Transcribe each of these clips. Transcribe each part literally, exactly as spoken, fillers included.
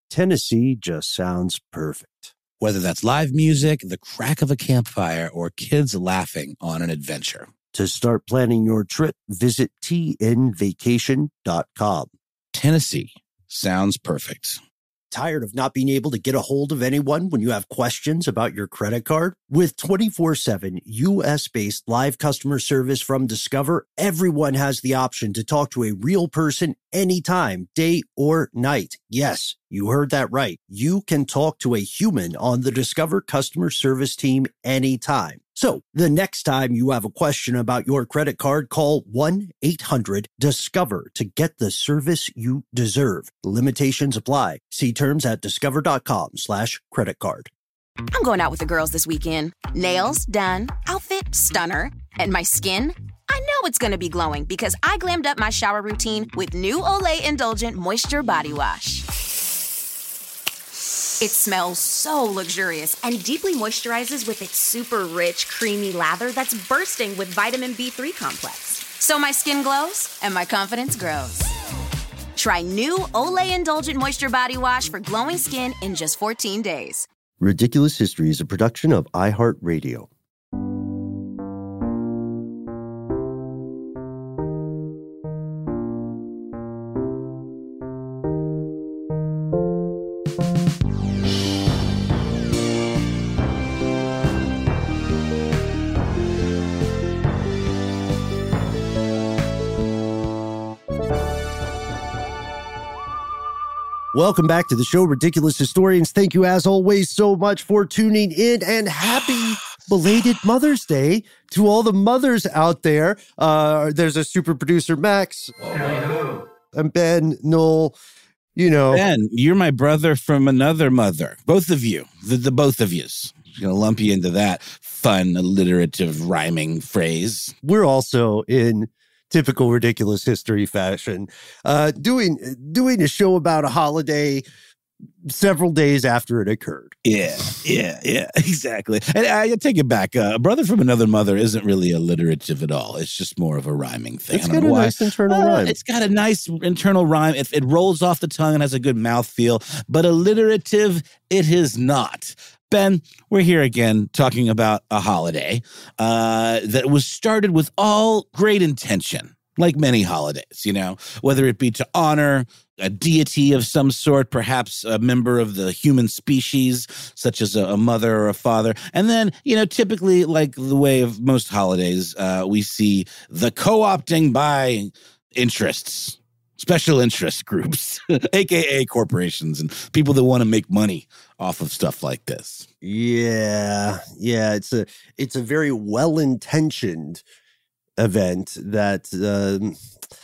Tennessee just sounds perfect. Whether that's live music, the crack of a campfire, or kids laughing on an adventure. To start planning your trip, visit T N vacation dot com. Tennessee sounds perfect. Tired of not being able to get a hold of anyone when you have questions about your credit card? With twenty-four seven U S-based live customer service from Discover, everyone has the option to talk to a real person anytime, day or night. Yes, you heard that right. You can talk to a human on the Discover customer service team anytime. So the next time you have a question about your credit card, call one eight hundred discover to get the service you deserve. Limitations apply. See terms at discover.com slash credit card. I'm going out with the girls this weekend. Nails done, outfit stunner, and my skin? I know it's going to be glowing because I glammed up my shower routine with new Olay Indulgent Moisture Body Wash. It smells so luxurious and deeply moisturizes with its super rich, creamy lather that's bursting with vitamin B three complex. So my skin glows and my confidence grows. Try new Olay Indulgent Moisture Body Wash for glowing skin in just fourteen days. Ridiculous History is a production of iHeartRadio. Welcome back to the show, Ridiculous Historians. Thank you, as always, so much for tuning in, and happy belated Mother's Day to all the mothers out there. Uh, there's a super producer, Max, and Ben, Noel, you know. Ben, you're my brother from another mother. Both of you, the, the both of yous. I'm going to lump you into that fun, alliterative, rhyming phrase. We're also in typical Ridiculous History fashion, uh, doing doing a show about a holiday several days after it occurred. Yeah, yeah, yeah, exactly. And I, I take it back. Uh, a brother from another mother isn't really alliterative at all. It's just more of a rhyming thing. It's got a why. nice internal uh, rhyme. It's got a nice internal rhyme. If it rolls off the tongue and has a good mouthfeel, but alliterative, it is not. Ben, we're here again talking about a holiday uh, that was started with all great intention, like many holidays, you know, whether it be to honor a deity of some sort, perhaps a member of the human species, such as a, a mother or a father. And then, you know, typically, like the way of most holidays, uh, we see the co-opting by interests. Special interest groups, a k a corporations and people that want to make money off of stuff like this. Yeah, yeah, it's a it's a very well-intentioned event that um,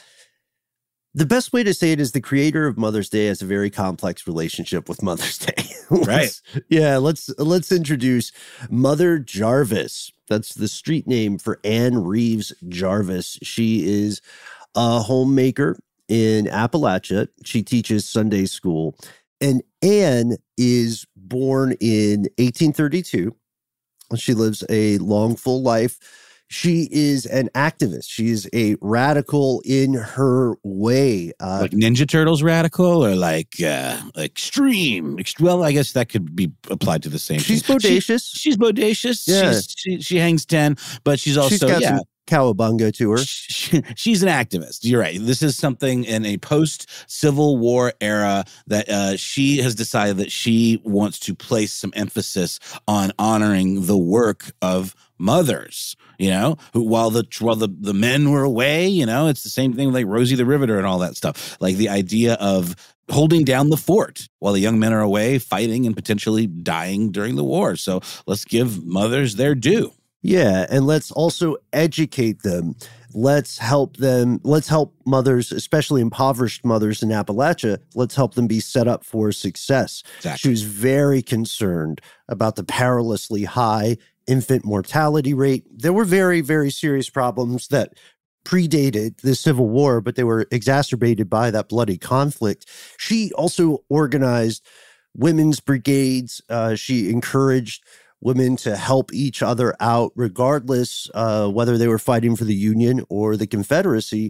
the best way to say it is the creator of Mother's Day has a very complex relationship with Mother's Day. Right. Yeah, let's let's introduce Mother Jarvis. That's the street name for Anne Reeves Jarvis. She is a homemaker in Appalachia. She teaches Sunday school. And Anne is born in eighteen thirty-two. She lives a long, full life. She is an activist. She is a radical in her way. Uh, like Ninja Turtles radical or like uh, extreme? Well, I guess that could be applied to the same she's thing. bodacious. She, she's bodacious. Yeah. She's, she, she hangs ten, but she's also, she's got yeah. some cowabunga to her. She, she's an activist. You're right. This is something in a post-Civil War era that uh, she has decided that she wants to place some emphasis on honoring the work of mothers, you know, who while the while the, the men were away, you know, it's the same thing like Rosie the Riveter and all that stuff. Like the idea of holding down the fort while the young men are away fighting and potentially dying during the war. So let's give mothers their due. Yeah, and let's also educate them. Let's help them. Let's help mothers, especially impoverished mothers in Appalachia. Let's help them be set up for success. Exactly. She was very concerned about the perilously high infant mortality rate. There were very, very serious problems that predated the Civil War, but they were exacerbated by that bloody conflict. She also organized women's brigades. Uh, she encouraged women to help each other out, regardless uh, whether they were fighting for the Union or the Confederacy.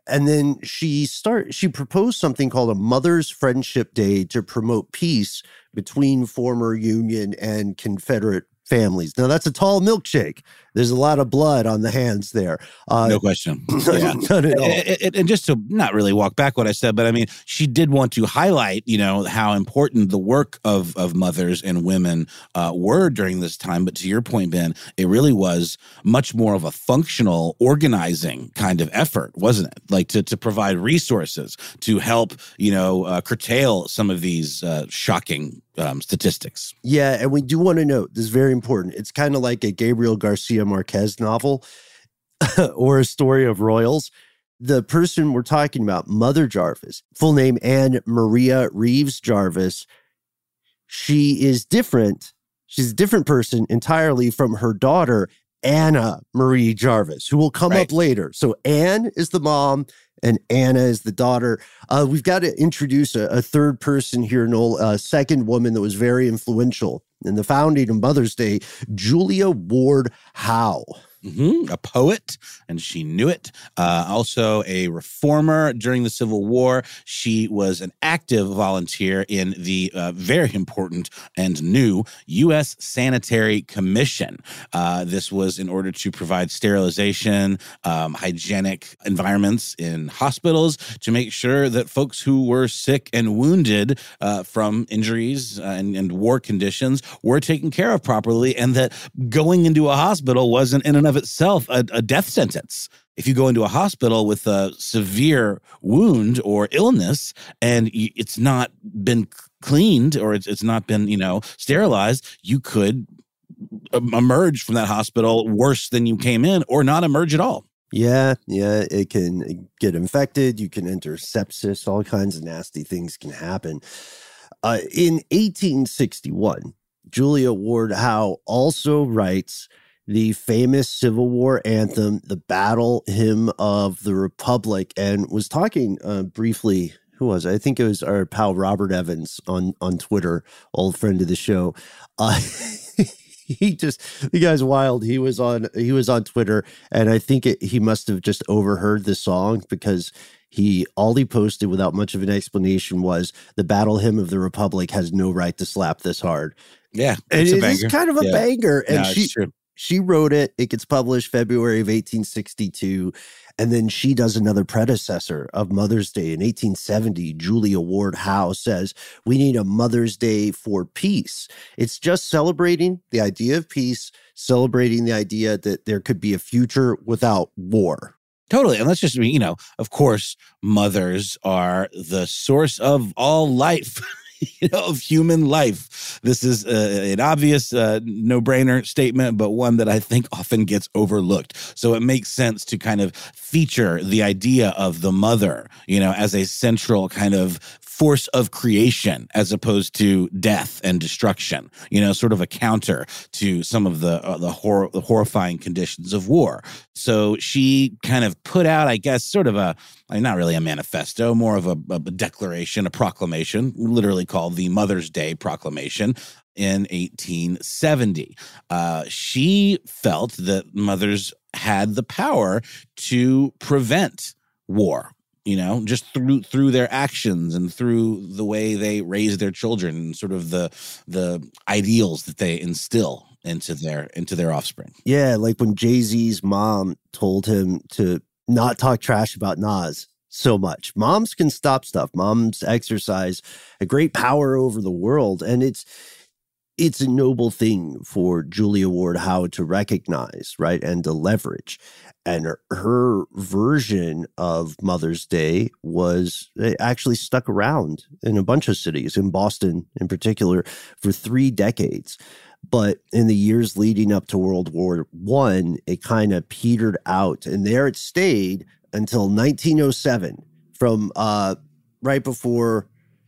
And then she start she proposed something called a Mother's Friendship Day to promote peace between former Union and Confederate families. Now, that's a tall milkshake. There's a lot of blood on the hands there. Uh, no question. Yeah. Not at all. And, and just to not really walk back what I said, but I mean, she did want to highlight, you know, how important the work of, of mothers and women uh, were during this time. But to your point, Ben, it really was much more of a functional organizing kind of effort, wasn't it? Like to, to provide resources to help, you know, uh, curtail some of these uh, shocking um, statistics. Yeah. And we do want to note, this is very important. It's kind of like a Gabriel Garcia Marquez novel or a story of royals. The person we're talking about, Mother Jarvis, full name Anne Maria Reeves Jarvis, she is different. She's a different person entirely from her daughter, Anna Marie Jarvis, who will come right up later. So Anne is the mom and Anna is the daughter. Uh, we've got to introduce a, a third person here, Noel, a second woman that was very influential in the founding of Mother's Day, Julia Ward Howe. Mm-hmm. A poet, and she knew it. Uh, also a reformer during the Civil War. She was an active volunteer in the uh, very important and new U S Sanitary Commission. Uh, this was in order to provide sterilization, um, hygienic environments in hospitals to make sure that folks who were sick and wounded uh, from injuries uh, and, and war conditions were taken care of properly, and that going into a hospital wasn't in and of itself a, a death sentence. If you go into a hospital with a severe wound or illness and it's not been cleaned or it's, it's not been, you know, sterilized, you could emerge from that hospital worse than you came in or not emerge at all. Yeah, yeah, it can get infected. You can enter sepsis. All kinds of nasty things can happen. Uh, in eighteen sixty-one, Julia Ward Howe also writes the famous Civil War anthem, the Battle Hymn of the Republic, and was talking uh, briefly, who was it? I think it was our pal Robert Evans on, on Twitter, old friend of the show. Uh, he just, the guy's wild. He was on, he was on Twitter, and I think it, he must have just overheard the song because he, all he posted without much of an explanation was the Battle Hymn of the Republic has no right to slap this hard. Yeah. And it is kind of a yeah. banger. And no, she, it's true. She wrote it. It gets published February of eighteen sixty-two. And then she does another predecessor of Mother's Day in eighteen seventy. Julia Ward Howe says, we need a Mother's Day for peace. It's just celebrating the idea of peace, celebrating the idea that there could be a future without war. Totally. And let's just, you know, of course, mothers are the source of all life. You know, of human life. This is uh, an obvious uh, no-brainer statement, but one that I think often gets overlooked. So it makes sense to kind of feature the idea of the mother, you know, as a central kind of force of creation as opposed to death and destruction, you know, sort of a counter to some of the uh, the, hor- the horrifying conditions of war. So she kind of put out, I guess, sort of a, not really a manifesto, more of a, a declaration, a proclamation, literally called the Mother's Day Proclamation in eighteen seventy. Uh, she felt that mothers had the power to prevent war. You know, just through through their actions and through the way they raise their children and sort of the the ideals that they instill into their into their offspring. Yeah, like when Jay-Z's mom told him to not talk trash about Nas so much. Moms can stop stuff. Moms exercise a great power over the world, and it's it's a noble thing for Julia Ward Howe to recognize, right, and to leverage. And her, her version of Mother's Day was it actually stuck around in a bunch of cities, in Boston in particular, for three decades. But in the years leading up to World War One, it kind of petered out. And there it stayed until nineteen oh seven, from uh, right before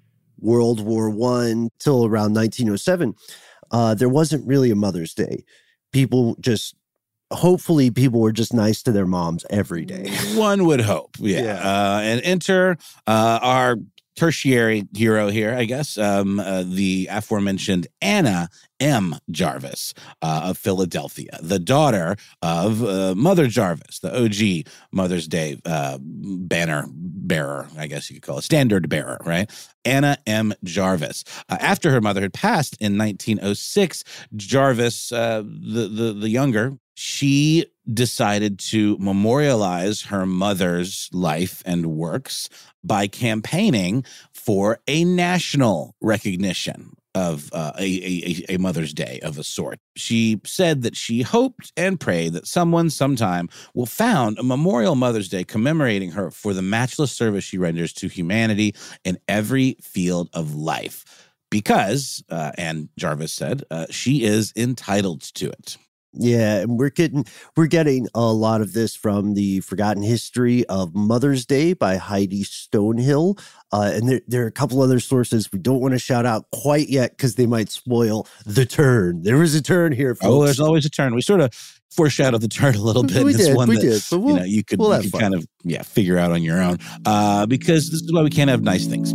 World War One till around nineteen oh seven. Uh, there wasn't really a Mother's Day. People just... Hopefully, people were just nice to their moms every day. One would hope, yeah. yeah. Uh, and enter uh, our tertiary hero here, I guess, um, uh, the aforementioned Anna M. Jarvis uh, of Philadelphia, the daughter of uh, Mother Jarvis, the O G Mother's Day uh, banner bearer, I guess you could call it, standard bearer, right? Anna M. Jarvis. Uh, after her mother had passed in nineteen oh six, Jarvis, uh, the, the, the younger, she decided to memorialize her mother's life and works by campaigning for a national recognition of uh, a, a, a Mother's Day of a sort. She said that she hoped and prayed that someone sometime will found a memorial Mother's Day commemorating her for the matchless service she renders to humanity in every field of life. Because, uh, and Jarvis said, uh, she is entitled to it. Yeah, and we're getting we're getting a lot of this from the Forgotten History of Mother's Day by Heidi Stonehill. Uh, and there, there are a couple other sources we don't want to shout out quite yet because they might spoil the turn. There was a turn here, folks. Oh, there's always a turn. We sort of foreshadowed the turn a little bit. We in this did, one we that, did. But we'll, you know, you could, we'll you could kind of yeah figure out on your own uh, because this is why we can't have nice things.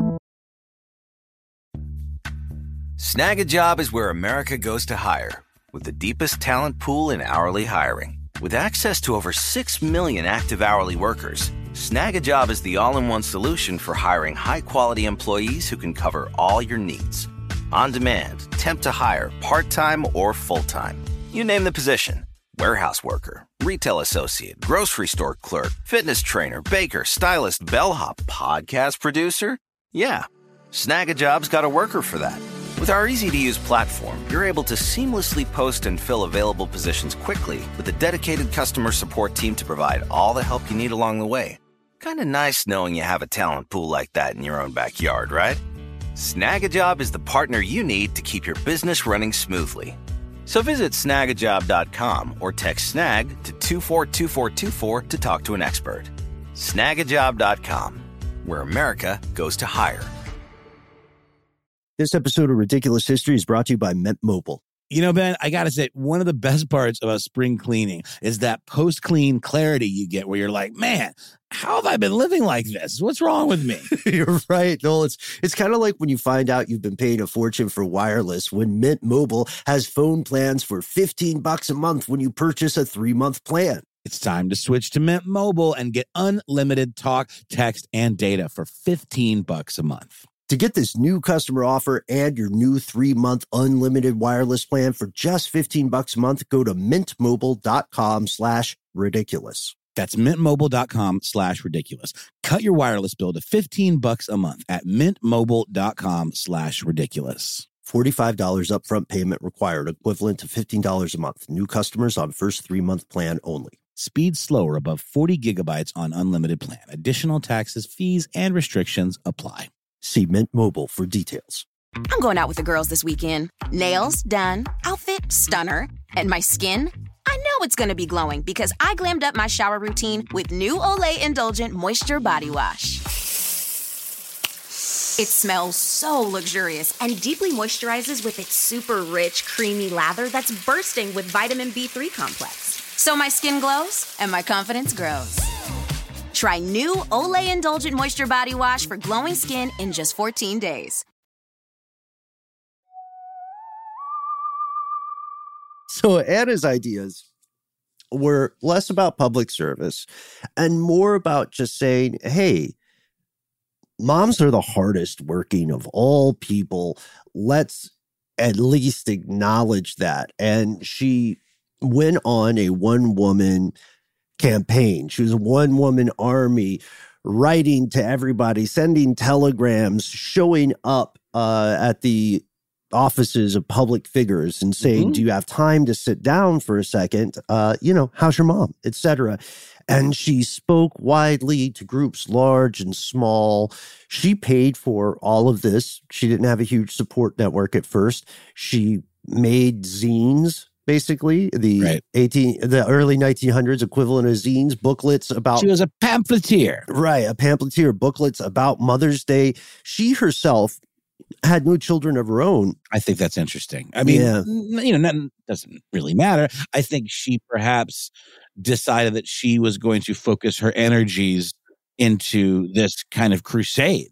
Snag a Job is where America goes to hire. With the deepest talent pool in hourly hiring. With access to over six million active hourly workers, Snag a Job is the all-in-one solution for hiring high-quality employees who can cover all your needs. On demand, temp to hire, part-time or full-time. You name the position. Warehouse worker, retail associate, grocery store clerk, fitness trainer, baker, stylist, bellhop, podcast producer. Yeah, Snag a Job's got a worker for that. With our easy-to-use platform, you're able to seamlessly post and fill available positions quickly with a dedicated customer support team to provide all the help you need along the way. Kind of nice knowing you have a talent pool like that in your own backyard, right? Snag a Job is the partner you need to keep your business running smoothly. So visit snag a job dot com or text SNAG to two four two four two four to talk to an expert. snag a job dot com, where America goes to hire. This episode of Ridiculous History is brought to you by Mint Mobile. You know, Ben, I got to say, one of the best parts about spring cleaning is that post-clean clarity you get where you're like, man, how have I been living like this? What's wrong with me? You're right, Noel. It's, it's kind of like when you find out you've been paying a fortune for wireless when Mint Mobile has phone plans for fifteen bucks a month when you purchase a three-month plan. It's time to switch to Mint Mobile and get unlimited talk, text, and data for fifteen bucks a month. To get this new customer offer and your new three-month unlimited wireless plan for just fifteen bucks a month, go to mintmobile.com slash ridiculous. That's mintmobile.com slash ridiculous. Cut your wireless bill to fifteen bucks a month at mintmobile.com slash ridiculous. forty-five dollars upfront payment required, equivalent to fifteen dollars a month. New customers on first three-month plan only. Speed slower above forty gigabytes on unlimited plan. Additional taxes, fees, and restrictions apply. See Mint Mobile for details. I'm going out with the girls this weekend. Nails done, outfit stunner, and my skin? I know it's going to be glowing because I glammed up my shower routine with new Olay Indulgent Moisture Body Wash. It smells so luxurious and deeply moisturizes with its super rich, creamy lather that's bursting with vitamin B three complex. So my skin glows and my confidence grows. Try new Olay Indulgent Moisture Body Wash for glowing skin in just fourteen days. So Anna's ideas were less about public service and more about just saying, hey, moms are the hardest working of all people. Let's at least acknowledge that. And she went on a one-woman campaign. She was a one-woman army, writing to everybody, sending telegrams, showing up uh, at the offices of public figures and saying, mm-hmm. do you have time to sit down for a second? Uh, you know, how's your mom, et cetera. And she spoke widely to groups large and small. She paid for all of this. She didn't have a huge support network at first. She made zines. Basically, the right. eighteen, the early nineteen hundreds equivalent of zines, booklets about... She was a pamphleteer. Right, a pamphleteer, booklets about Mother's Day. She herself had no children of her own. I think that's interesting. I mean, yeah. you know, nothing doesn't really matter. I think she perhaps decided that she was going to focus her energies into this kind of crusade.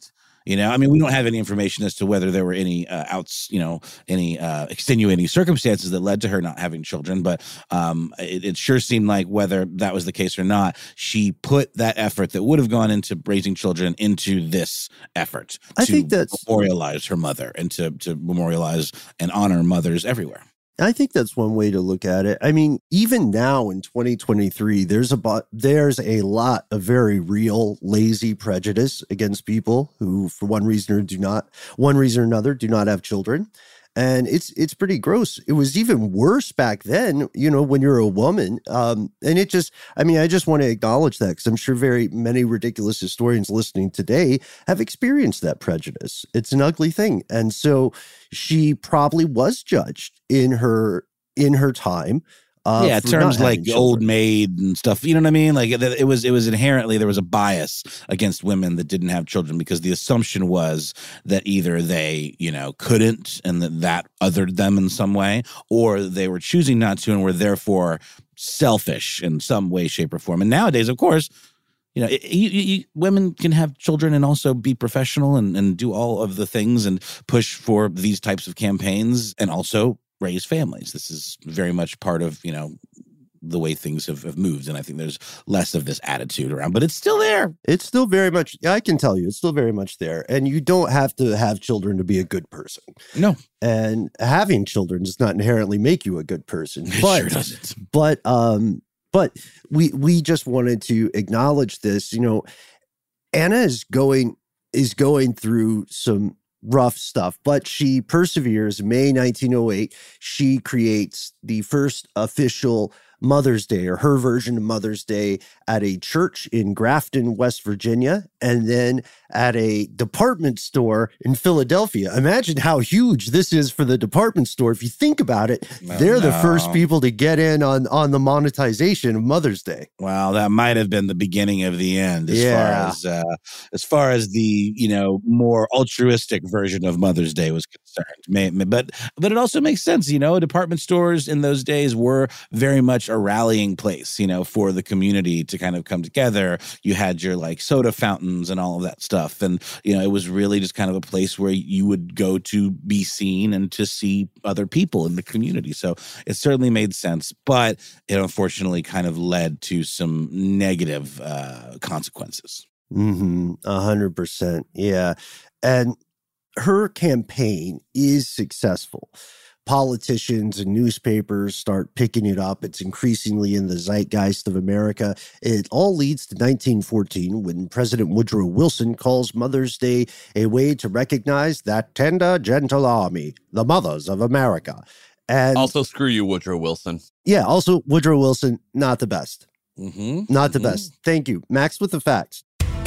You know, I mean, we don't have any information as to whether there were any uh, outs, you know, any uh, extenuating circumstances that led to her not having children. But um, it, it sure seemed like whether that was the case or not, she put that effort that would have gone into raising children into this effort I to think that's memorialize her mother and to, to memorialize and honor mothers everywhere. I think that's one way to look at it. I mean, even now in twenty twenty-three, there's a there's a lot of very real lazy prejudice against people who, for one reason or do not, one reason or another, do not have children. And it's it's pretty gross. It was even worse back then, you know, when you're a woman. Um, and it just, I mean, I just want to acknowledge that because I'm sure very many ridiculous historians listening today have experienced that prejudice. It's an ugly thing. And so she probably was judged in her in her time. Uh, yeah, terms like old maid and stuff. You know what I mean? Like it, it was, it was inherently there was a bias against women that didn't have children because the assumption was that either they, you know, couldn't and that that othered them in some way, or they were choosing not to and were therefore selfish in some way, shape, or form. And nowadays, of course, you know, you, you, women can have children and also be professional and, and do all of the things and push for these types of campaigns and also raise families. This is very much part of, you know, the way things have, have moved. And I think there's less of this attitude around, but it's still there. It's still very much, I can tell you, it's still very much there. And you don't have to have children to be a good person. No. And having children does not inherently make you a good person. It but, sure doesn't. But, um, but we, we just wanted to acknowledge this. You know, Anna is going, is going through some rough stuff, but she perseveres. May nineteen oh eight, she creates the first official Mother's Day, or her version of Mother's Day, at a church in Grafton, West Virginia, and then at a department store in Philadelphia. Imagine how huge this is for the department store. If you think about it, no, they're no. the first people to get in on, on the monetization of Mother's Day. Well, that might have been the beginning of the end as Yeah. far as uh, as far as the, you know, more altruistic version of Mother's Day was concerned. May, may, but but it also makes sense, you know, department stores in those days were very much a rallying place, you know, for the community to kind of come together. You had your like soda fountains and all of that stuff. And, you know, it was really just kind of a place where you would go to be seen and to see other people in the community. So it certainly made sense, but it unfortunately kind of led to some negative uh, consequences. Mm-hmm. A hundred percent. Yeah. And her campaign is successful. Politicians and newspapers start picking it up. It's increasingly in the zeitgeist of America. It all leads to nineteen fourteen, when President Woodrow Wilson calls Mother's Day a way to recognize that tender, gentle army, the mothers of America. And also, screw you, Woodrow Wilson. Yeah, also Woodrow Wilson, not the best. Mm-hmm. Not the mm-hmm. best. Thank you. Max with the facts.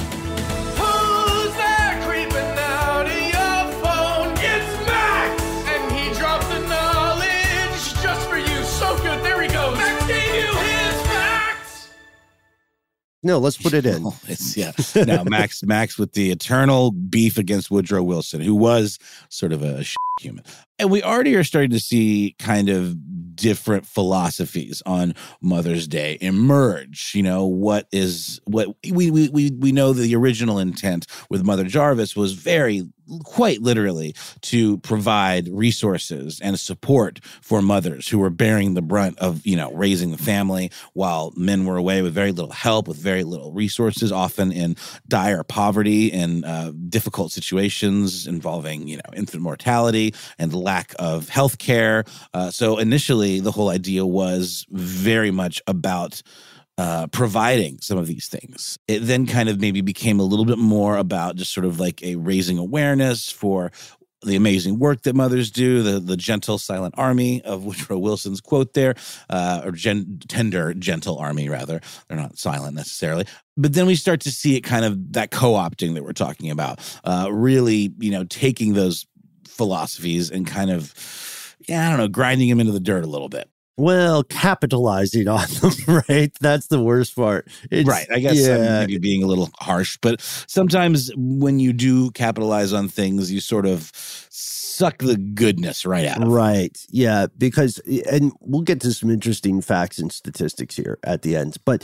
No, let's put it in. Oh, it's, yeah. Now, Max, Max with the eternal beef against Woodrow Wilson, who was sort of a shit human. And we already are starting to see kind of different philosophies on Mother's Day emerge. You know, what is what we we we we know the original intent with Mother Jarvis was very quite literally to provide resources and support for mothers who were bearing the brunt of, you know, raising the family while men were away with very little help, with very little resources, often in dire poverty and uh, difficult situations involving, you know, infant mortality and lack of health care. Uh, so initially, the whole idea was very much about Uh, providing some of these things. It then kind of maybe became a little bit more about just sort of like a raising awareness for the amazing work that mothers do, the the gentle, silent army of Woodrow Wilson's quote there, uh, or gen- tender, gentle army, rather. They're not silent necessarily. But then we start to see it kind of that co-opting that we're talking about, uh, really, you know, taking those philosophies and kind of, yeah, I don't know, grinding them into the dirt a little bit. Well, capitalizing on them, right? That's the worst part. It's, right. I guess yeah. I'm maybe being a little harsh, but sometimes when you do capitalize on things, you sort of suck the goodness right out of it. Right. Yeah. Because, and we'll get to some interesting facts and statistics here at the end, but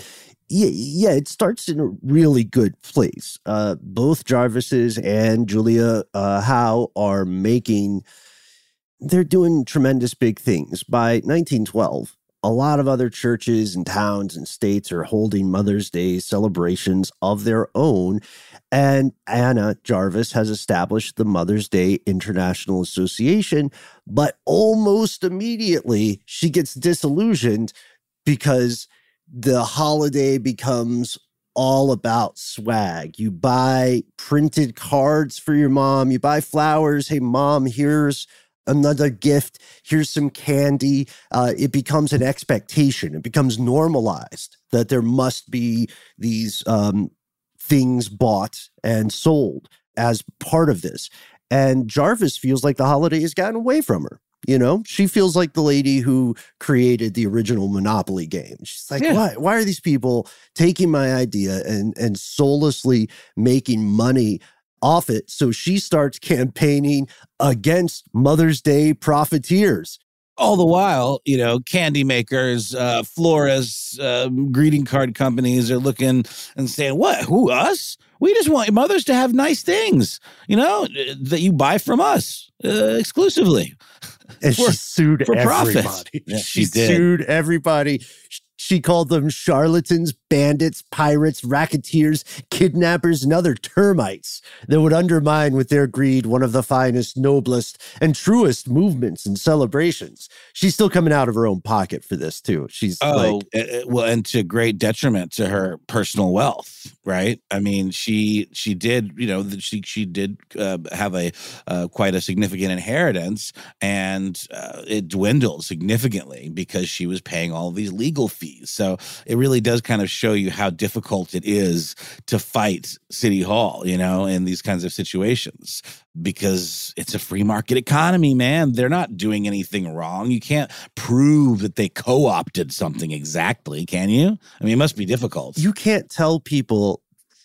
Yeah, yeah, it starts in a really good place. Uh, both Jarvises and Julia uh, Howe are making, they're doing tremendous big things. By nineteen twelve, a lot of other churches and towns and states are holding Mother's Day celebrations of their own. And Anna Jarvis has established the Mother's Day International Association, but almost immediately she gets disillusioned because the holiday becomes all about swag. You buy printed cards for your mom. You buy flowers. Hey, mom, here's another gift. Here's some candy. Uh, it becomes an expectation. It becomes normalized that there must be these um, things bought and sold as part of this. And Jarvis feels like the holiday has gotten away from her. You know, she feels like the lady who created the original Monopoly game. She's like, yeah. why, why are these people taking my idea and, and soullessly making money off it? So she starts campaigning against Mother's Day profiteers. All the while, you know, candy makers, uh, florists, uh, greeting card companies are looking and saying, what, who, us? We just want mothers to have nice things, you know, that you buy from us uh, exclusively. And for, she sued for everybody. Profit. Yeah, she she did. sued everybody. She called them charlatans, bandits, pirates, racketeers, kidnappers, and other termites that would undermine with their greed one of the finest, noblest, and truest movements and celebrations. She's still coming out of her own pocket for this, too. She's oh, like... uh, well, and to great detriment to her personal wealth, right? I mean, she she did, you know, she she did uh, have a uh, quite a significant inheritance, and uh, it dwindled significantly because she was paying all of these legal fees. So it really does kind of show you how difficult it is to fight City Hall, you know, in these kinds of situations, because it's a free market economy, man. They're not doing anything wrong. You can't prove that they co-opted something exactly, can you? I mean, it must be difficult. You can't tell people,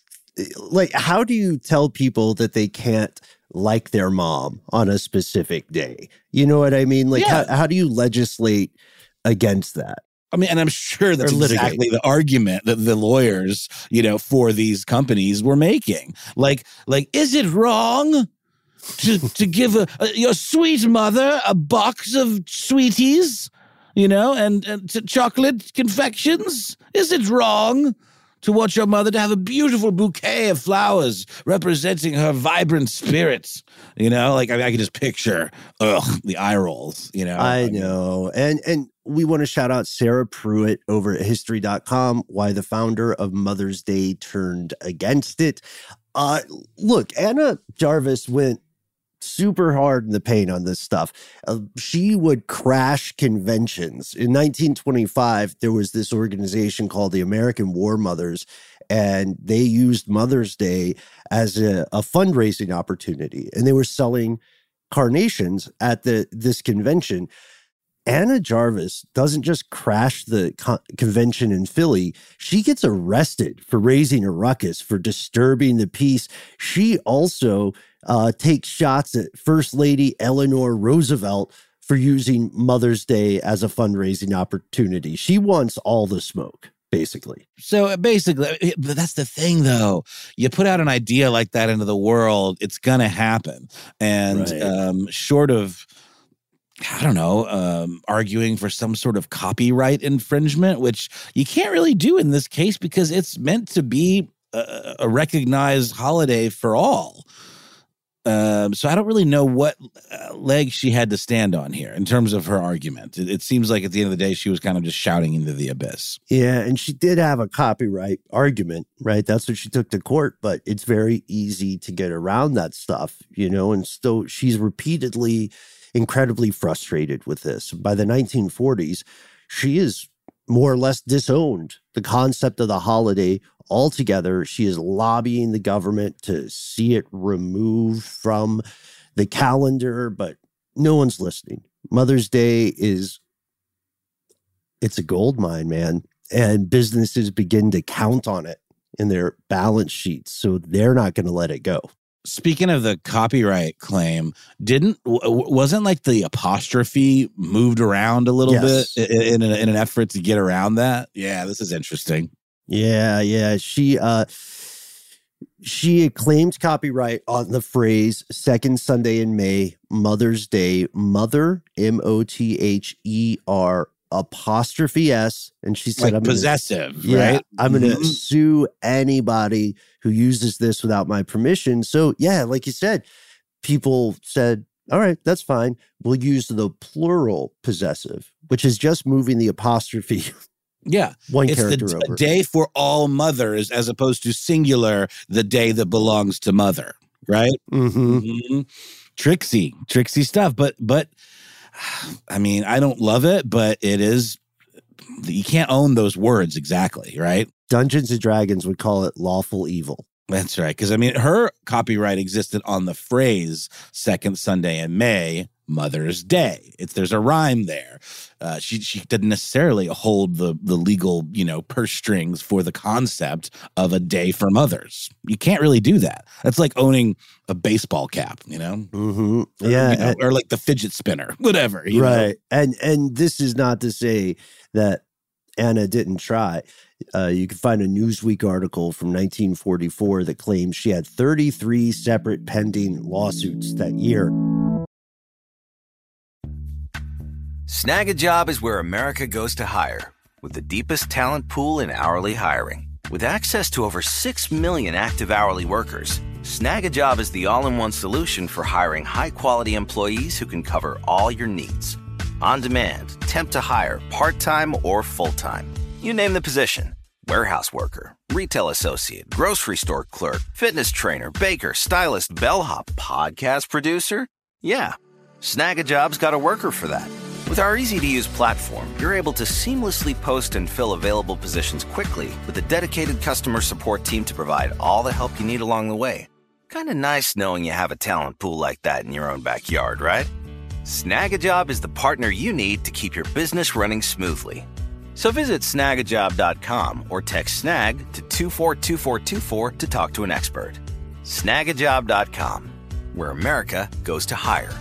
like, how do you tell people that they can't like their mom on a specific day? You know what I mean? Like, yeah. how, how do you legislate against that? I mean, and I'm sure that's exactly the argument that the lawyers, you know, for these companies were making. Like, like, is it wrong to to give a, a, your sweet mother a box of sweeties, you know, and, and to chocolate confections? Is it wrong to want your mother to have a beautiful bouquet of flowers representing her vibrant spirits? You know, like, I mean, I can just picture, ugh, the eye rolls, you know. I know. And, and, we want to shout out Sarah Pruitt over at history dot com, why the founder of Mother's Day turned against it. Uh, look, Anna Jarvis went super hard in the paint on this stuff. Uh, she would crash conventions. In nineteen twenty-five, there was this organization called the American War Mothers, and they used Mother's Day as a, a fundraising opportunity. And they were selling carnations at the this convention. Anna Jarvis doesn't just crash the con- convention in Philly. She gets arrested for raising a ruckus, for disturbing the peace. She also uh, takes shots at First Lady Eleanor Roosevelt for using Mother's Day as a fundraising opportunity. She wants all the smoke, basically. So basically, but that's the thing, though. You put out an idea like that into the world, it's going to happen. And right. um, short of... I don't know, um, arguing for some sort of copyright infringement, which you can't really do in this case because it's meant to be a, a recognized holiday for all. Um, so I don't really know what uh, leg she had to stand on here in terms of her argument. It, it seems like at the end of the day, she was kind of just shouting into the abyss. Yeah, and she did have a copyright argument, right? That's what she took to court, but it's very easy to get around that stuff, you know, and so she's repeatedly incredibly frustrated with this. By the nineteen forties, she is more or less disowned the concept of the holiday altogether. She is lobbying the government to see it removed from the calendar, but no one's listening. Mother's Day is, it's a gold mine, man. And businesses begin to count on it in their balance sheets, so they're not going to let it go. Speaking of the copyright claim, didn't wasn't like the apostrophe moved around a little yes. bit in, in, an, in an effort to get around that? Yeah, this is interesting. Yeah, yeah. She uh she claimed copyright on the phrase second Sunday in May, Mother's Day, mother, M O T H E R apostrophe S. And she said, Like I'm gonna, possessive, yeah, right? I'm going to Mhm. sue anybody who uses this without my permission. So yeah, like you said, people said, all right, that's fine. We'll use the plural possessive, which is just moving the apostrophe Yeah. one It's the character d- over. day for all mothers as opposed to singular, the day that belongs to mother, right? Mm-hmm. Mhm. Tricksy, tricksy stuff. But, but I mean, I don't love it, but it is, you can't own those words exactly, right? Dungeons and Dragons would call it lawful evil. That's right. Because, I mean, her copyright existed on the phrase second Sunday in May, Mother's Day. It's There's a rhyme there. Uh, she she didn't necessarily hold the the legal, you know, purse strings for the concept of a day for mothers. You can't really do that. That's like owning a baseball cap, you know? Mm-hmm. Or, Yeah. you know, and- or like the fidget spinner, whatever. You right. know? And and this is not to say that Anna didn't try. Uh, you can find a Newsweek article from nineteen forty-four that claims she had thirty-three separate pending lawsuits that year. Snag a Job is where America goes to hire, with the deepest talent pool in hourly hiring. With access to over six million active hourly workers, Snag a Job is the all-in-one solution for hiring high-quality employees who can cover all your needs. On demand, temp to hire, part-time or full-time. You name the position. Warehouse worker, retail associate, grocery store clerk, fitness trainer, baker, stylist, bellhop, podcast producer. Yeah, Snag a Job's got a worker for that. With our easy-to-use platform, you're able to seamlessly post and fill available positions quickly with a dedicated customer support team to provide all the help you need along the way. Kind of nice knowing you have a talent pool like that in your own backyard, right? Snag a Job is the partner you need to keep your business running smoothly. So visit snag a job dot com or text snag to two four two four two four to talk to an expert. snag a job dot com, where America goes to hire.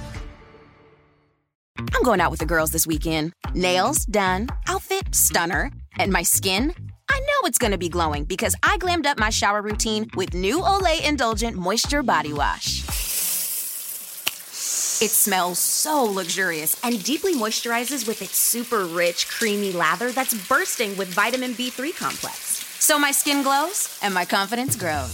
I'm going out with the girls this weekend. Nails done, outfit stunner, and my skin? I know it's going to be glowing because I glammed up my shower routine with new Olay Indulgent Moisture Body Wash. It smells so luxurious and deeply moisturizes with its super rich, creamy lather that's bursting with vitamin B three complex. So my skin glows and my confidence grows.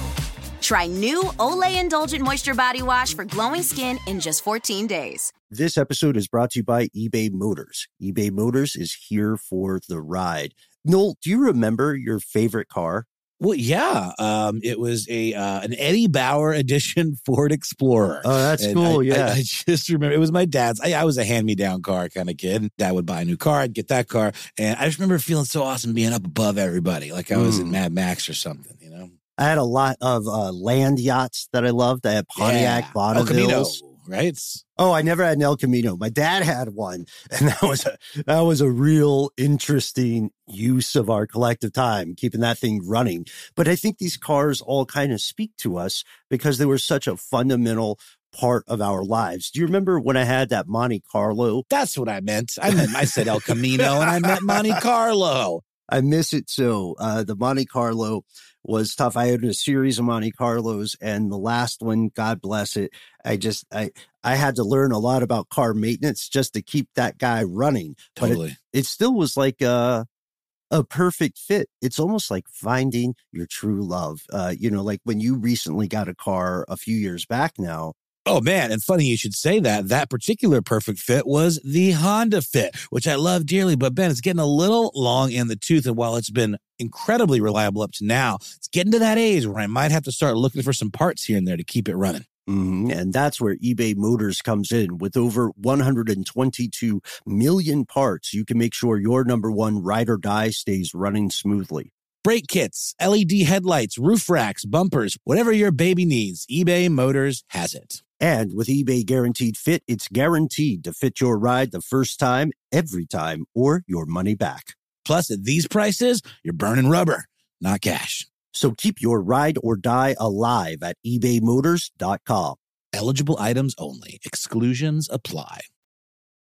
Try new Olay Indulgent Moisture Body Wash for glowing skin in just fourteen days. This episode is brought to you by eBay Motors. eBay Motors is here for the ride. Noel, do you remember your favorite car? Well, yeah. Um, it was a uh, an Eddie Bauer edition Ford Explorer. Oh, that's And cool, I, yeah. I, I just remember it was my dad's. I, I was a hand-me-down car kind of kid. Dad would buy a new car, I'd get that car. And I just remember feeling so awesome being up above everybody, like I was in Mm. Mad Max or something, you know? I had a lot of uh, land yachts that I loved. I had Pontiac Yeah. El Camino, Bonnevilles. right? Oh, I never had an El Camino. My dad had one, and that was a that was a real interesting use of our collective time, keeping that thing running. But I think these cars all kind of speak to us because they were such a fundamental part of our lives. Do you remember when I had that Monte Carlo? That's what I meant. I meant I said El Camino and I meant Monte Carlo. I miss it so. Uh, the Monte Carlo was tough. I had a series of Monte Carlos, and the last one, God bless it, I just I I had to learn a lot about car maintenance just to keep that guy running. But Totally. it, it still was like a a perfect fit. It's almost like finding your true love. Uh, you know, like when you recently got a car a few years back now. Oh, man. And funny you should say that. That particular perfect fit was the Honda Fit, which I love dearly. But, Ben, it's getting a little long in the tooth. And while it's been incredibly reliable up to now, it's getting to that age where I might have to start looking for some parts here and there to keep it running. Mm-hmm. And that's where eBay Motors comes in. With over one hundred twenty-two million parts, you can make sure your number one ride or die stays running smoothly. Brake kits, L E D headlights, roof racks, bumpers, whatever your baby needs, eBay Motors has it. And with eBay Guaranteed Fit, it's guaranteed to fit your ride the first time, every time, or your money back. Plus, at these prices, you're burning rubber, not cash. So keep your ride or die alive at ebay motors dot com. Eligible items only. Exclusions apply.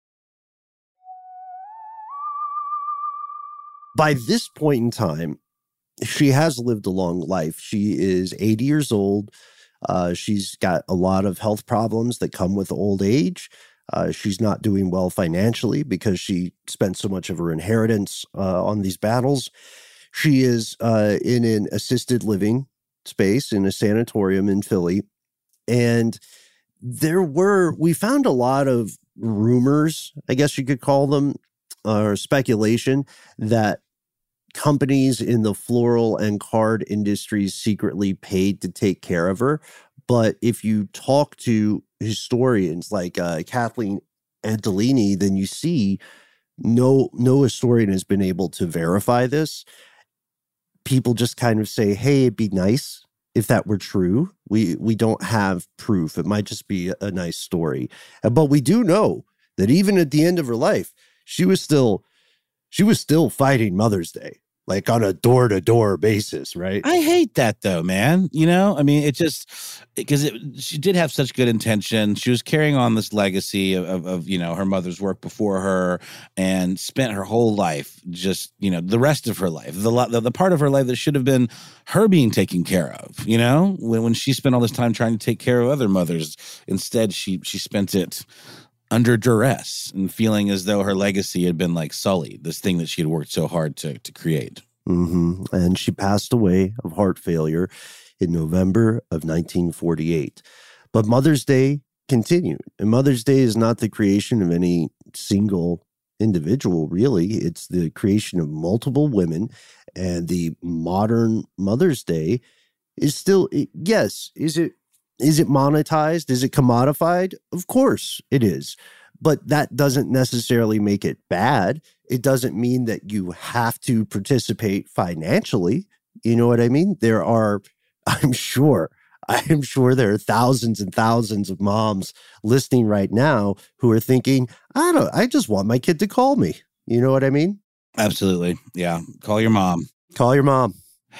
By this point in time, she has lived a long life. She is eighty years old. Uh, she's got a lot of health problems that come with old age. Uh, she's not doing well financially because she spent so much of her inheritance uh, on these battles. She is uh, in an assisted living space in a sanatorium in Philly. And there were, we found a lot of rumors, I guess you could call them, or speculation that companies in the floral and card industries secretly paid to take care of her. But if you talk to historians like uh, Kathleen Antolini, then you see no, no historian has been able to verify this. People just kind of say, hey, it'd be nice if that were true. We we don't have proof. It might just be a, a nice story. But we do know that even at the end of her life, she was still she was still fighting Mother's Day, like on a door-to-door basis, right? I hate that though, man. You know, I mean, it just, because it, she did have such good intention. She was carrying on this legacy of, of, of, you know, her mother's work before her, and spent her whole life, just, you know, the rest of her life, the, the, the part of her life that should have been her being taken care of, you know, when, when she spent all this time trying to take care of other mothers. Instead, she, she spent it under duress and feeling as though her legacy had been like sullied, this thing that she had worked so hard to to create. Mm-hmm. And she passed away of heart failure in November of nineteen forty-eight. But Mother's Day continued. And Mother's Day is not the creation of any single individual, really. It's the creation of multiple women. And the modern Mother's Day is still, yes, is it Is it monetized? Is it commodified? Of course it is. But that doesn't necessarily make it bad. It doesn't mean that you have to participate financially. You know what I mean? There are, I'm sure, I'm sure there are thousands and thousands of moms listening right now who are thinking, I don't, I just want my kid to call me. You know what I mean? Absolutely. Yeah. Call your mom. Call your mom.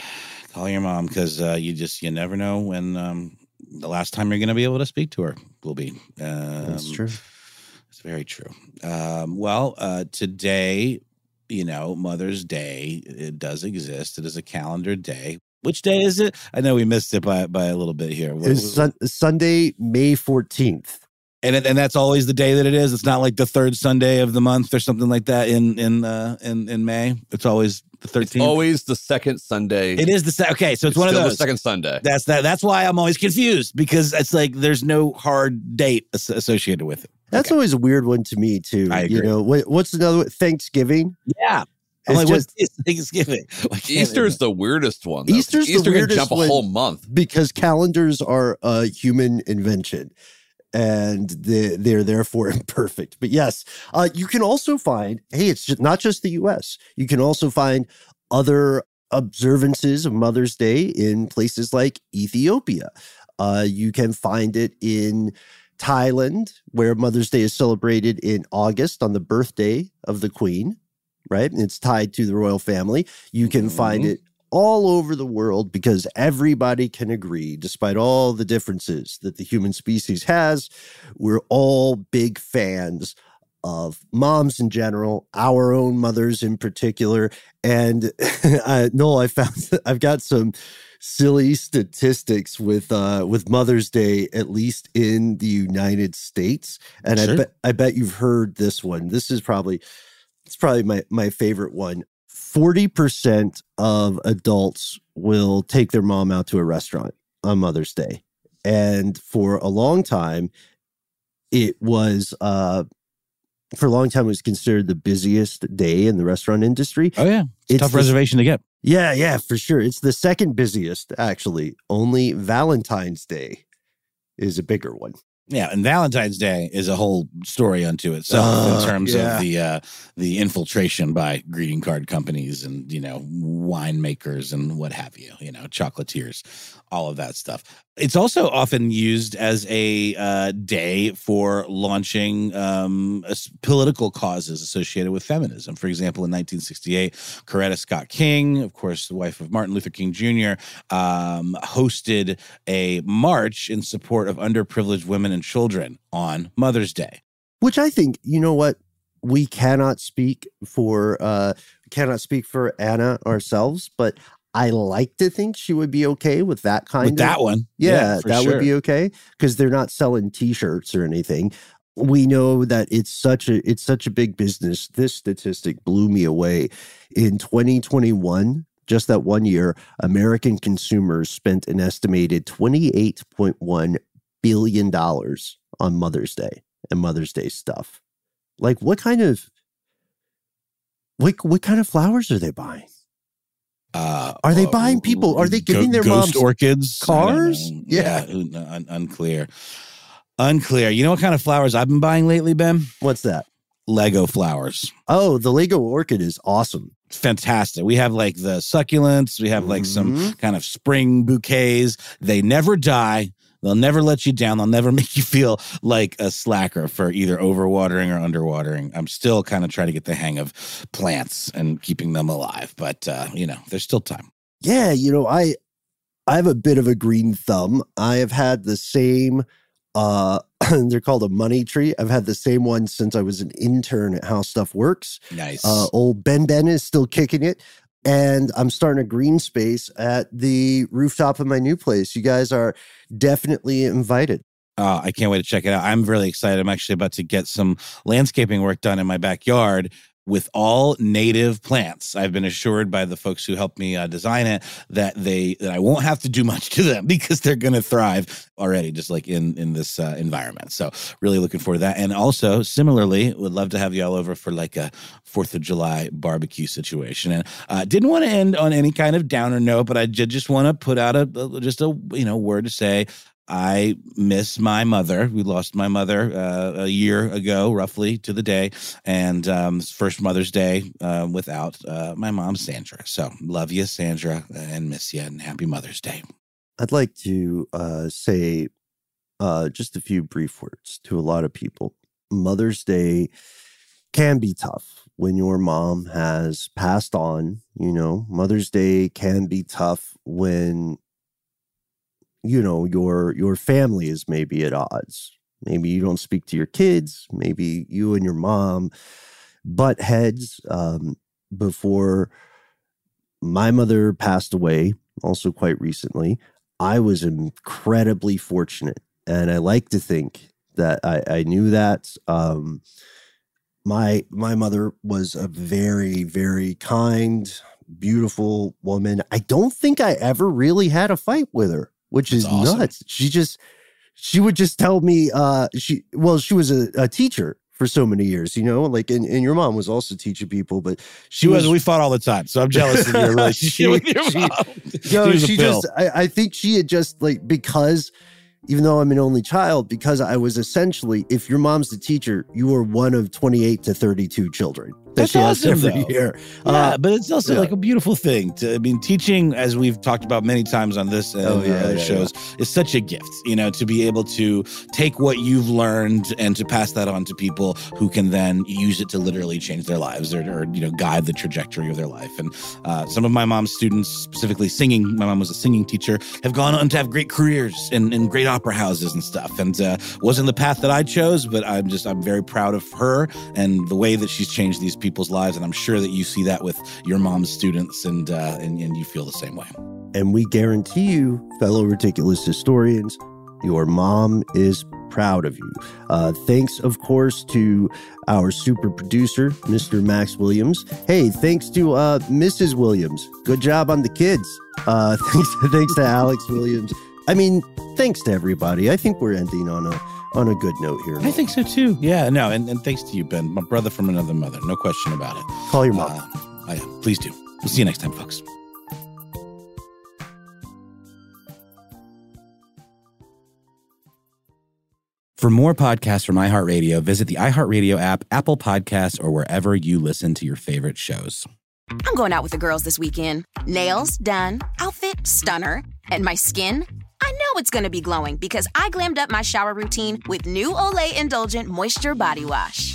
Call your mom, because uh, you just, you never know when um, the last time you're going to be able to speak to her will be. Um, That's true. It's very true. Um, well, uh, today, you know, Mother's Day, it does exist. It is a calendar day. Which day is it? I know we missed it by by a little bit here. It's sun- Sunday, May fourteenth. And it, and that's always the day that it is. It's not like the third Sunday of the month or something like that in in uh, in in May. It's always the thirteenth. It's always the second Sunday. It is the se- okay. So it's, it's one of still those. The second Sunday. That's that. That's why I'm always confused, because it's like there's no hard date as- associated with it. That's okay. always a weird one to me too. I agree. You know, what, what's another one? Thanksgiving? Yeah. I'm It's like, just- what's Thanksgiving? Easter is the weirdest one. Though, Easter's the Easter weirdest can jump a one. whole month. Because calendars are a human invention, and they, they're therefore imperfect. But yes, uh, you can also find, hey, it's just, not just the U S. You can also find other observances of Mother's Day in places like Ethiopia. Uh, you can find it in Thailand, where Mother's Day is celebrated in August on the birthday of the Queen, right? And it's tied to the royal family. You can mm-hmm. find it all over the world, because everybody can agree, despite all the differences that the human species has, we're all big fans of moms in general, our own mothers in particular. And uh, Noel, I found I've got some silly statistics with uh, with Mother's Day, at least in the United States. And sure. I bet I bet you've heard this one. This is probably it's probably my my favorite one. forty percent of adults will take their mom out to a restaurant on Mother's Day. And for a long time, it was, uh, for a long time, it was considered the busiest day in the restaurant industry. Oh, yeah. It's, it's tough the, reservation to get. Yeah, yeah, for sure. It's the second busiest, actually. Only Valentine's Day is a bigger one. Yeah, and Valentine's Day is a whole story unto itself uh, in terms yeah. of the uh, the infiltration by greeting card companies and, you know, winemakers and what have you, you know, chocolatiers, all of that stuff. It's also often used as a uh, day for launching um, political causes associated with feminism. For example, in nineteen sixty-eight, Coretta Scott King, of course, the wife of Martin Luther King Junior, um, hosted a march in support of underprivileged women and children on Mother's Day. Which I think, you know what, we cannot speak for uh, cannot speak for Anna ourselves, but I like to think she would be okay with that kind With of that one. Yeah, Yeah, for that sure. would be okay because they're not selling T-shirts or anything. We know that it's such a it's such a big business. This statistic blew me away. In twenty twenty-one, just that one year, American consumers spent an estimated twenty-eight point one billion dollars on Mother's Day and Mother's Day stuff. Like, what kind of what what kind of flowers are they buying? Uh, Are they buying people? Are they giving their ghost moms orchids? cars? I don't know. Yeah. Yeah, un- un- unclear. Unclear. You know what kind of flowers I've been buying lately, Ben? What's that? Lego flowers. Oh, the Lego orchid is awesome. Fantastic. We have like the succulents. We have like some kind of spring bouquets. They never die. They'll never let you down. They'll never make you feel like a slacker for either overwatering or underwatering. I'm still kind of trying to get the hang of plants and keeping them alive, but uh, you know, there's still time. Yeah, you know, I I have a bit of a green thumb. I have had the same uh they're called a money tree. I've had the same one since I was an intern at How Stuff Works. Nice. Uh old Ben Ben is still kicking it. And I'm starting a green space at the rooftop of my new place. You guys are definitely invited. Uh, I can't wait to check it out. I'm really excited. I'm actually about to get some landscaping work done in my backyard with all native plants. I've been assured by the folks who helped me uh, design it that they that I won't have to do much to them because they're going to thrive already, just like in in this uh, environment. So really looking forward to that. And also, similarly, would love to have you all over for like a Fourth of July barbecue situation. And uh, didn't want to end on any kind of downer note, but I j- just want to put out a, a just a you know word to say, I miss my mother. We lost my mother uh, a year ago, roughly to the day, and um, first Mother's Day uh, without uh, my mom, Sandra. So love you, Sandra, and miss you, and happy Mother's Day. I'd like to uh, say uh, just a few brief words to a lot of people. Mother's Day can be tough when your mom has passed on. You know, Mother's Day can be tough when you know, your your family is maybe at odds. Maybe you don't speak to your kids. Maybe you and your mom butt heads. Um, before my mother passed away, also quite recently, I was incredibly fortunate. And I like to think that I, I knew that. Um, my my mother was a very, very kind, beautiful woman. I don't think I ever really had a fight with her, which is awesome. nuts. She just, she would just tell me, uh, she, well, she was a, a teacher for so many years, you know, like, and, and your mom was also teaching people, but she, she was, was, we fought all the time. So I'm jealous of your relationship with your mom. She, no, she just, I, I think she had just like, because even though I'm an only child, because I was essentially, if your mom's the teacher, you are one of twenty-eight to thirty-two children that That's she has awesome, every though. year. Yeah, Uh, but it's also yeah. like a beautiful thing. To, I mean, teaching, as we've talked about many times on this and Oh, yeah, other yeah, shows, is such a gift, you know, to be able to take what you've learned and to pass that on to people who can then use it to literally change their lives or, or you know, guide the trajectory of their life. And uh, some of my mom's students, specifically singing, my mom was a singing teacher, have gone on to have great careers in, in great opera houses and stuff. And uh, wasn't the path that I chose, but I'm just, I'm very proud of her and the way that she's changed these people's lives. And I'm sure that you see that with your mom's students and, uh, and, and you feel the same way. And we guarantee you, fellow ridiculous historians, your mom is proud of you. Uh, thanks, of course, to our super producer, Mister Max Williams. Hey, thanks to uh, Missus Williams. Good job on the kids. Uh, thanks, thanks to Alex Williams. I mean, thanks to everybody. I think we're ending on a on a good note here. I think so too. Yeah, no, and, and thanks to you, Ben, my brother from another mother. No question about it. Call your mom. Uh, oh yeah, please do. We'll see you next time, folks. For more podcasts from iHeartRadio, visit the iHeartRadio app, Apple Podcasts, or wherever you listen to your favorite shows. I'm going out with the girls this weekend. Nails done, outfit stunner, and my skin? I know it's going to be glowing because I glammed up my shower routine with new Olay Indulgent Moisture Body Wash.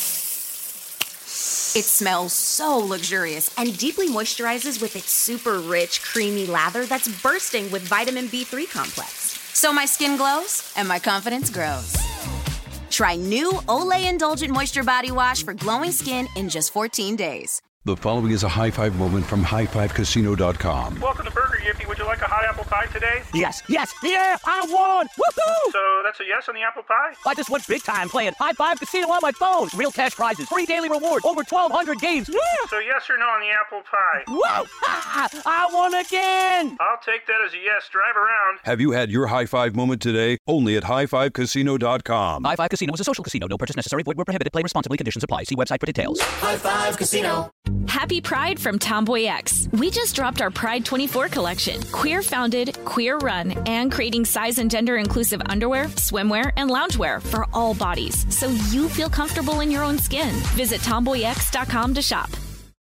It smells so luxurious and deeply moisturizes with its super rich, creamy lather that's bursting with vitamin B three complex. So my skin glows and my confidence grows. Try new Olay Indulgent Moisture Body Wash for glowing skin in just fourteen days. The following is a high five moment from high five casino dot com. Welcome to Burger Yippee. Would you like a hot apple pie today? Yes, yes, yeah, I won! Woohoo! So that's a yes on the apple pie? I just went big time playing High Five Casino on my phone. Real cash prizes, free daily rewards, over twelve hundred games. Yeah! So yes or no on the apple pie? Whoa! Ah, I won again! I'll take that as a yes. Drive around. Have you had your high five moment today? Only at high five casino dot com. High Five Casino is a social casino. No purchase necessary. Void where prohibited. Play responsibly. Conditions apply. See website for details. High Five Casino. Happy Pride from Tomboy X. We just dropped our Pride twenty-four collection. Queer founded, queer run, and creating size and gender inclusive underwear, swimwear, and loungewear for all bodies, so you feel comfortable in your own skin. Visit tomboy x dot com to shop.